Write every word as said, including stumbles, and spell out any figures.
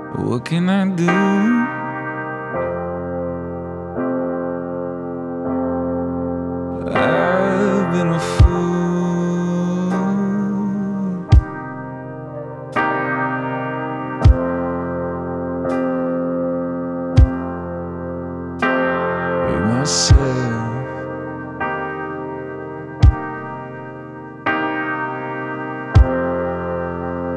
What can I do? I've been a fool. With myself.